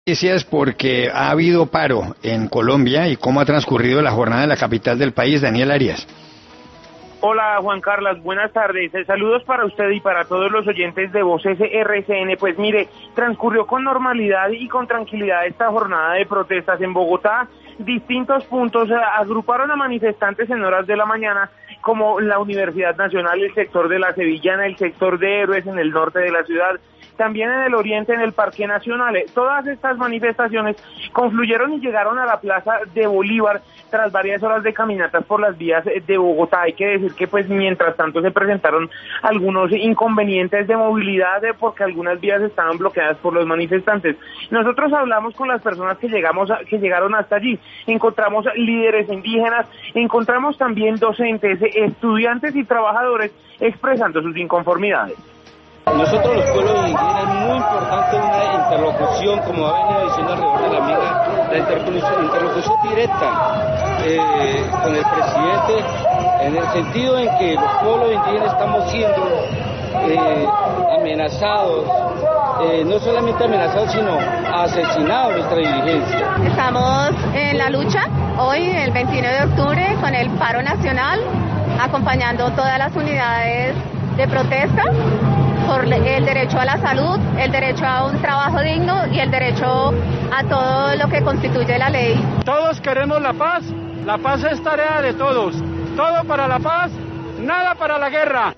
Noticias porque ha habido paro en Colombia y cómo ha transcurrido la jornada en la capital del país. Daniel Arias. Hola Juan Carlos, buenas tardes. Saludos para usted y para todos los oyentes de Voces RCN. Pues mire, transcurrió con normalidad y con tranquilidad esta jornada de protestas en Bogotá. Distintos puntos agruparon a manifestantes en horas de la mañana, como la Universidad Nacional, el sector de la Sevillana, el sector de Héroes en el norte de la ciudad, también en el oriente, en el Parque Nacional. Todas estas manifestaciones confluyeron y llegaron a la Plaza de Bolívar tras varias horas de caminatas por las vías de Bogotá. Hay que decir que pues mientras tanto se presentaron algunos inconvenientes de movilidad porque algunas vías estaban bloqueadas por los manifestantes. Nosotros hablamos con las personas que llegaron hasta allí. Encontramos líderes indígenas, encontramos también docentes, estudiantes y trabajadores expresando sus inconformidades. Nosotros los pueblos indígenas es muy importante una interlocución, como ha venido diciendo alrededor de la amiga, la interlocución directa con el presidente, en el sentido en que los pueblos indígenas estamos siendo amenazados, no solamente amenazados, sino asesinados nuestra diligencia. Estamos en la lucha hoy, el 29 de octubre, con el paro nacional, acompañando todas las unidades de protesta por el derecho a la salud, el derecho a un trabajo digno y el derecho a todo lo que constituye la ley. Todos queremos la paz es tarea de todos, todo para la paz, nada para la guerra.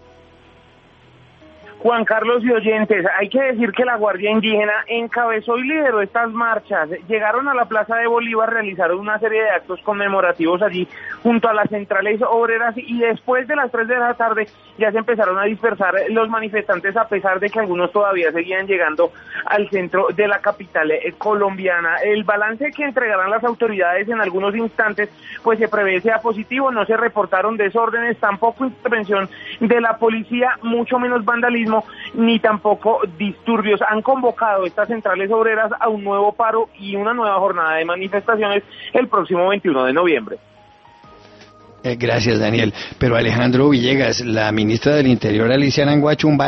Juan Carlos y oyentes, hay que decir que la Guardia Indígena encabezó y lideró estas marchas. Llegaron a la Plaza de Bolívar, realizaron una serie de actos conmemorativos allí junto a las centrales obreras y después de las 3 de la tarde ya se empezaron a dispersar los manifestantes, a pesar de que algunos todavía seguían llegando al centro de la capital colombiana. El balance que entregarán las autoridades en algunos instantes pues se prevé sea positivo. No se reportaron desórdenes, tampoco intervención de la policía, mucho menos vandalismo, ni tampoco disturbios. Han convocado estas centrales obreras a un nuevo paro y una nueva jornada de manifestaciones el próximo 21 de noviembre. Gracias, Daniel. Pero Alejandro Villegas, la ministra del Interior, Alicia Aranguá,